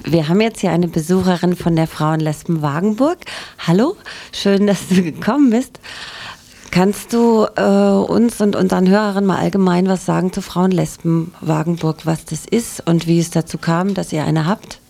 Wir haben jetzt hier eine Besucherin von der Frauen-Lesben Wagenburg. Hallo, schön, dass du gekommen bist. Kannst du uns und unseren Hörerinnen mal allgemein was sagen zu Frauen-Lesben Wagenburg, was das ist und wie es dazu kam, dass ihr eine habt?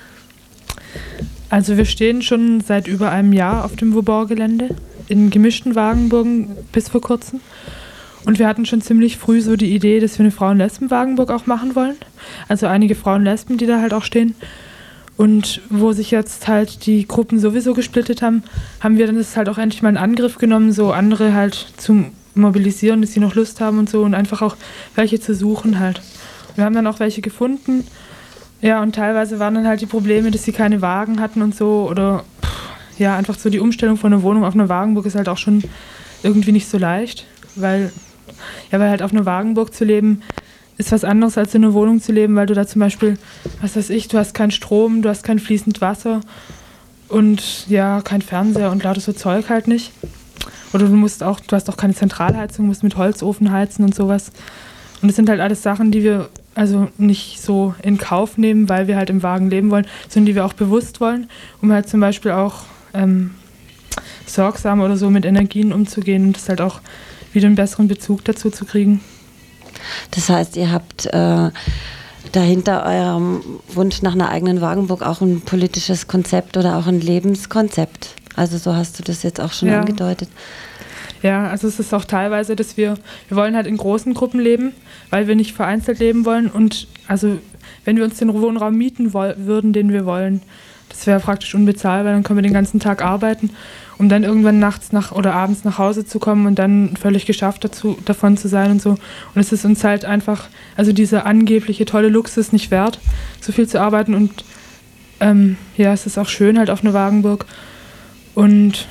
Also wir stehen schon seit über einem Jahr auf dem Vauban-Gelände in gemischten Wagenburgen bis vor kurzem. Und wir hatten schon ziemlich früh so die Idee, dass wir eine Frauen-Lesben-Wagenburg auch machen wollen. Also einige Frauen-Lesben, die da halt auch stehen. Und wo sich jetzt halt die Gruppen sowieso gesplittet haben, haben wir dann das halt auch endlich mal in Angriff genommen, so andere halt zu mobilisieren, dass sie noch Lust haben und so und einfach auch welche zu suchen halt. Wir haben dann auch welche gefunden. Ja, und teilweise waren dann halt die Probleme, dass sie keine Wagen hatten und so. Oder ja, einfach so die Umstellung von einer Wohnung auf eine Wagenburg ist halt auch schon irgendwie nicht so leicht. Weil halt auf einer Wagenburg zu leben, ist was anderes als in einer Wohnung zu leben, weil du da zum Beispiel, was weiß ich, du hast keinen Strom, du hast kein fließend Wasser und ja, kein Fernseher und lauter so Zeug halt nicht. Oder du hast auch keine Zentralheizung, musst mit Holzofen heizen und sowas. Und das sind halt alles Sachen, die wir also nicht so in Kauf nehmen, weil wir halt im Wagen leben wollen, sondern die wir auch bewusst wollen, um halt zum Beispiel auch sorgsam oder so mit Energien umzugehen und das halt auch wieder einen besseren Bezug dazu zu kriegen. Das heißt, ihr habt dahinter eurem Wunsch nach einer eigenen Wagenburg auch ein politisches Konzept oder auch ein Lebenskonzept. Also so hast du das jetzt auch schon angedeutet. Ja, also es ist auch teilweise, dass wir wollen halt in großen Gruppen leben, weil wir nicht vereinzelt leben wollen. Und also wenn wir uns den Wohnraum mieten würden, den wir wollen, das wäre praktisch unbezahlbar, dann können wir den ganzen Tag arbeiten, um dann irgendwann nachts oder abends nach Hause zu kommen und dann völlig geschafft davon zu sein und so. Und es ist uns halt einfach, also dieser angebliche tolle Luxus nicht wert, so viel zu arbeiten. Und es ist auch schön halt auf einer Wagenburg. Und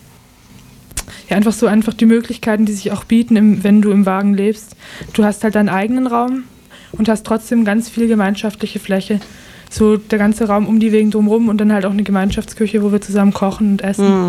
ja, einfach die Möglichkeiten, die sich auch bieten, wenn du im Wagen lebst. Du hast halt deinen eigenen Raum und hast trotzdem ganz viel gemeinschaftliche Fläche. So der ganze Raum um die Wegen drumherum und dann halt auch eine Gemeinschaftsküche, wo wir zusammen kochen und essen. Mhm.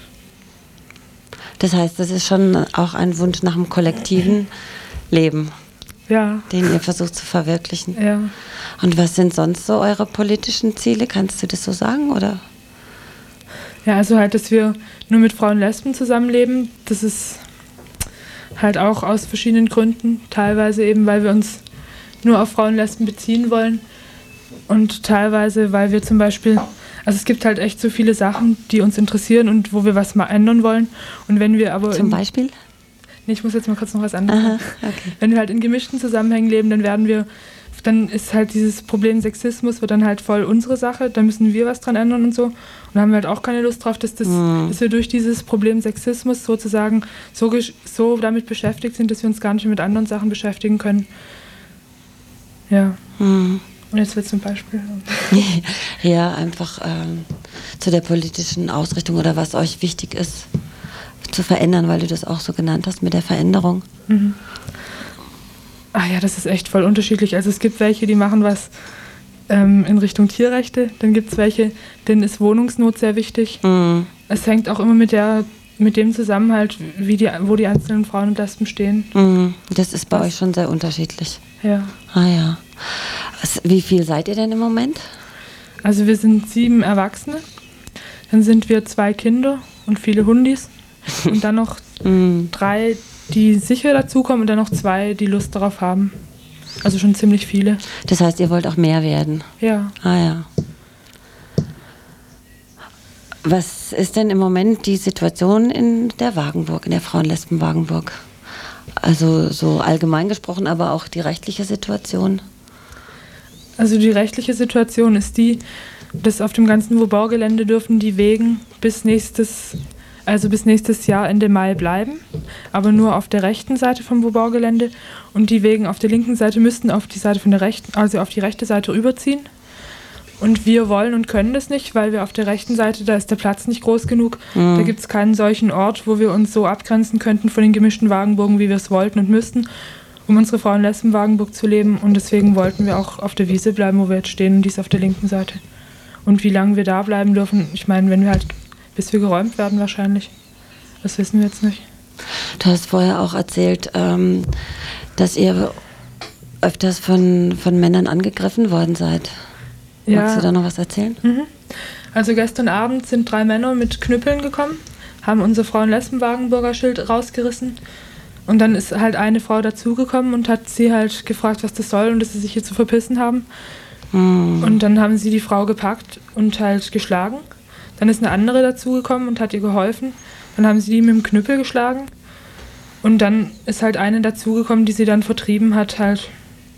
Das heißt, das ist schon auch ein Wunsch nach einem kollektiven Leben, den ihr versucht zu verwirklichen. Ja. Und was sind sonst so eure politischen Ziele? Kannst du das so sagen, oder? Ja, also halt, dass wir nur mit Frauen und Lesben zusammenleben, das ist halt auch aus verschiedenen Gründen. Teilweise eben, weil wir uns nur auf Frauen und Lesben beziehen wollen und teilweise, weil wir zum Beispiel, also es gibt halt echt so viele Sachen, die uns interessieren und wo wir was mal ändern wollen. Und wenn wir aber zum Beispiel? Nee, ich muss jetzt mal kurz noch was anderes sagen. Okay. Wenn wir halt in gemischten Zusammenhängen leben, dann ist halt dieses Problem Sexismus wird dann halt voll unsere Sache, da müssen wir was dran ändern und so. Und da haben wir halt auch keine Lust drauf, dass wir durch dieses Problem Sexismus sozusagen so damit beschäftigt sind, dass wir uns gar nicht mit anderen Sachen beschäftigen können. Ja. Und jetzt wird zum Beispiel. Ja, einfach zu der politischen Ausrichtung oder was euch wichtig ist, zu verändern, weil du das auch so genannt hast mit der Veränderung. Mhm. Ah ja, das ist echt voll unterschiedlich. Also es gibt welche, die machen was in Richtung Tierrechte. Dann gibt es welche, denen ist Wohnungsnot sehr wichtig. Mhm. Es hängt auch immer mit dem zusammen halt, wo die einzelnen Frauen und Lesben stehen. Mhm. Das ist bei euch schon sehr unterschiedlich. Ja. Ah ja. Wie viel seid ihr denn im Moment? Also wir sind 7 Erwachsene. Dann sind wir 2 Kinder und viele Hundis. Und dann noch 3, die sicher dazukommen und dann noch 2, die Lust darauf haben. Also schon ziemlich viele. Das heißt, ihr wollt auch mehr werden? Ja. Ah ja. Was ist denn im Moment die Situation in der Wagenburg, in der Frauen-Lesben-Wagenburg? Also so allgemein gesprochen, aber auch die rechtliche Situation? Also die rechtliche Situation ist die, dass auf dem ganzen Vauban-Gelände dürfen die Wegen bis nächstes Jahr Ende Mai bleiben, aber nur auf der rechten Seite vom Vauban-Gelände und die Wegen auf der linken Seite müssten auf die Seite auf die rechte Seite rüberziehen. Und wir wollen und können das nicht, weil wir auf der rechten Seite, da ist der Platz nicht groß genug. Da gibt es keinen solchen Ort, wo wir uns so abgrenzen könnten von den gemischten Wagenburgen, wie wir es wollten und müssten, um unsere Frauen-Lesben-Wagenburg zu leben. Und deswegen wollten wir auch auf der Wiese bleiben, wo wir jetzt stehen, und die ist auf der linken Seite. Und wie lange wir da bleiben dürfen, ich meine, bis wir geräumt werden wahrscheinlich. Das wissen wir jetzt nicht. Du hast vorher auch erzählt, dass ihr öfters von Männern angegriffen worden seid. Magst du da noch was erzählen? Also gestern Abend sind 3 Männer mit Knüppeln gekommen, haben unser Frauen-Lesben-Wagenburger Schild rausgerissen. Und dann ist halt eine Frau dazugekommen und hat sie halt gefragt, was das soll und dass sie sich hier zu verpissen haben. Und dann haben sie die Frau gepackt und halt geschlagen. Dann ist eine andere dazugekommen und hat ihr geholfen. Dann haben sie die mit dem Knüppel geschlagen. Und dann ist halt eine dazugekommen, die sie dann vertrieben hat halt.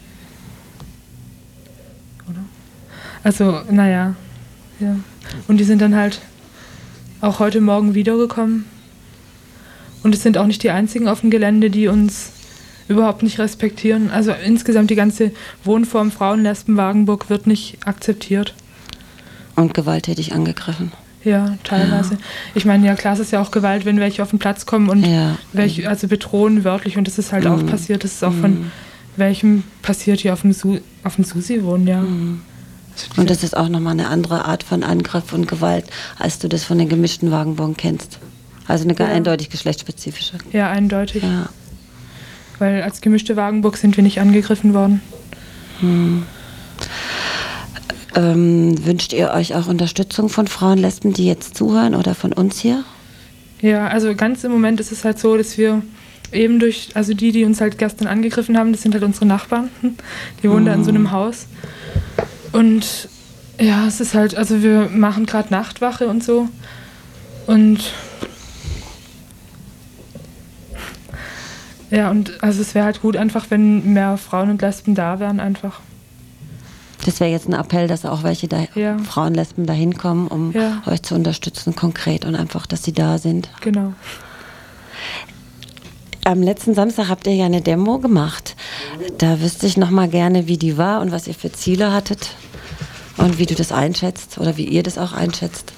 Oder? Also, naja. Ja. Und die sind dann halt auch heute Morgen wiedergekommen. Und es sind auch nicht die einzigen auf dem Gelände, die uns überhaupt nicht respektieren. Also insgesamt die ganze Wohnform Frauen-Lesben-Wagenburg wird nicht akzeptiert. Und gewalttätig angegriffen. Ja, teilweise. Ja. Ich meine, ja klar, es ist ja auch Gewalt, wenn welche auf den Platz kommen und welche, also bedrohen wörtlich. Und das ist halt auch passiert. Das ist auch von welchem passiert hier auf dem Susi wohnen, ja. Und das ist auch nochmal eine andere Art von Angriff und Gewalt, als du das von den gemischten Wagenburgen kennst. Also eine eindeutig geschlechtsspezifische. Ja, eindeutig. Ja. Weil als gemischte Wagenburg sind wir nicht angegriffen worden. Wünscht ihr euch auch Unterstützung von Frauen, Lesben, die jetzt zuhören oder von uns hier? Ja, also ganz im Moment ist es halt so, dass wir eben also die uns halt gestern angegriffen haben, das sind halt unsere Nachbarn. Die wohnen da in so einem Haus. Und ja, es ist halt, also wir machen gerade Nachtwache und so. Und ja, und also es wäre halt gut einfach, wenn mehr Frauen und Lesben da wären einfach. Das wäre jetzt ein Appell, dass auch welche Frauen, Lesben da hinkommen, um euch zu unterstützen, konkret und einfach, dass sie da sind. Genau. Am letzten Samstag habt ihr ja eine Demo gemacht. Da wüsste ich noch mal gerne, wie die war und was ihr für Ziele hattet und wie du das einschätzt oder wie ihr das auch einschätzt.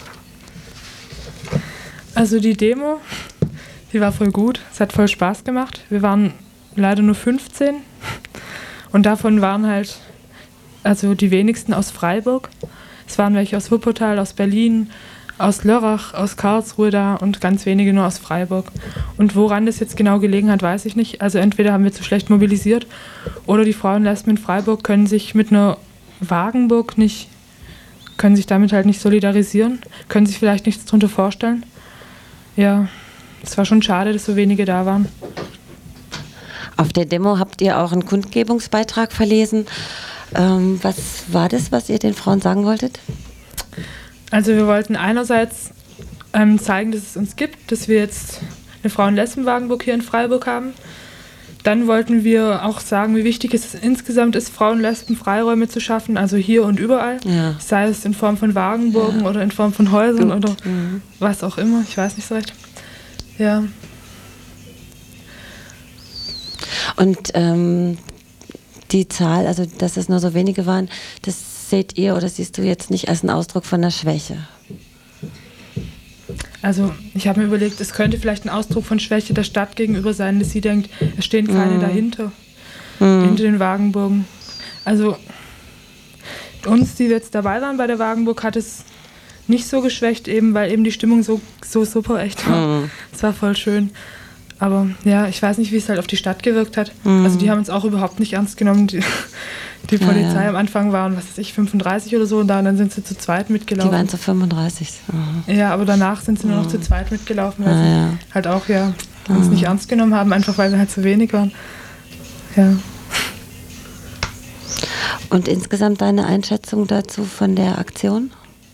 Also die Demo, die war voll gut. Es hat voll Spaß gemacht. Wir waren leider nur 15 und davon waren halt also die wenigsten aus Freiburg. Es waren welche aus Wuppertal, aus Berlin, aus Lörrach, aus Karlsruhe da und ganz wenige nur aus Freiburg. Und woran das jetzt genau gelegen hat, weiß ich nicht. Also entweder haben wir zu schlecht mobilisiert oder die Frauen, Lesben in Freiburg können sich mit einer Wagenburg können sich damit halt nicht solidarisieren, können sich vielleicht nichts drunter vorstellen. Ja, es war schon schade, dass so wenige da waren. Auf der Demo habt ihr auch einen Kundgebungsbeitrag verlesen. Was war das, was ihr den Frauen sagen wolltet? Also wir wollten einerseits zeigen, dass es uns gibt, dass wir jetzt eine Frauen-Lesben-Wagenburg hier in Freiburg haben. Dann wollten wir auch sagen, wie wichtig es insgesamt ist, Frauen-Lesben-Freiräume zu schaffen, also hier und überall. Ja. Sei es in Form von Wagenburgen oder in Form von Häusern oder was auch immer, ich weiß nicht so recht. Ja. Und die Zahl, also dass es nur so wenige waren, das seht ihr oder siehst du jetzt nicht als einen Ausdruck von einer Schwäche? Also ich habe mir überlegt, es könnte vielleicht ein Ausdruck von Schwäche der Stadt gegenüber sein, dass sie denkt, es stehen keine dahinter, hinter den Wagenburgen. Also uns, die jetzt dabei waren bei der Wagenburg, hat es nicht so geschwächt, eben weil eben die Stimmung so super echt war. Es war voll schön. Aber ja, ich weiß nicht, wie es halt auf die Stadt gewirkt hat. Also die haben uns auch überhaupt nicht ernst genommen. Die Polizei am Anfang waren, was weiß ich, 35 oder so und dann sind sie zu zweit mitgelaufen. Die waren zu 35. Ja, aber danach sind sie nur noch zu zweit mitgelaufen, weil sie halt auch uns nicht ernst genommen haben, einfach weil wir halt zu wenig waren. Ja. Und insgesamt deine Einschätzung dazu von der Aktion?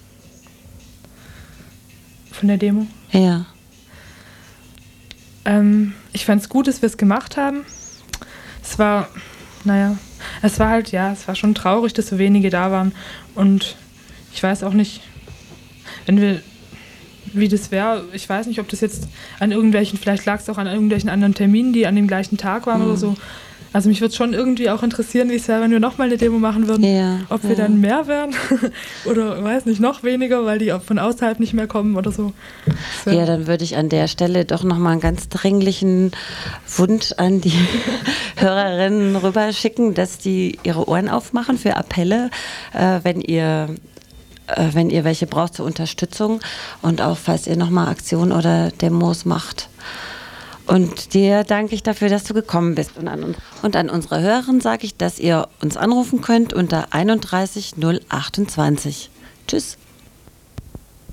Von der Demo? Ja. Ich fand es gut, dass wir es gemacht haben. Es war schon traurig, dass so wenige da waren. Und ich weiß auch nicht, wie das wäre. Ich weiß nicht, ob das jetzt vielleicht lag es auch an irgendwelchen anderen Terminen, die an dem gleichen Tag waren oder so. Also mich würde schon irgendwie auch interessieren, wie es wäre, wenn wir nochmal eine Demo machen würden. Ob wir dann mehr wären oder, weiß nicht, noch weniger, weil die von außerhalb nicht mehr kommen oder so. Ja, dann würde ich an der Stelle doch nochmal einen ganz dringlichen Wunsch an die Hörerinnen rüberschicken, dass die ihre Ohren aufmachen für Appelle, wenn ihr welche braucht zur Unterstützung und auch falls ihr nochmal Aktionen oder Demos macht. Und dir danke ich dafür, dass du gekommen bist. Und an unsere Hörerinnen sage ich, dass ihr uns anrufen könnt unter 31 028. Tschüss.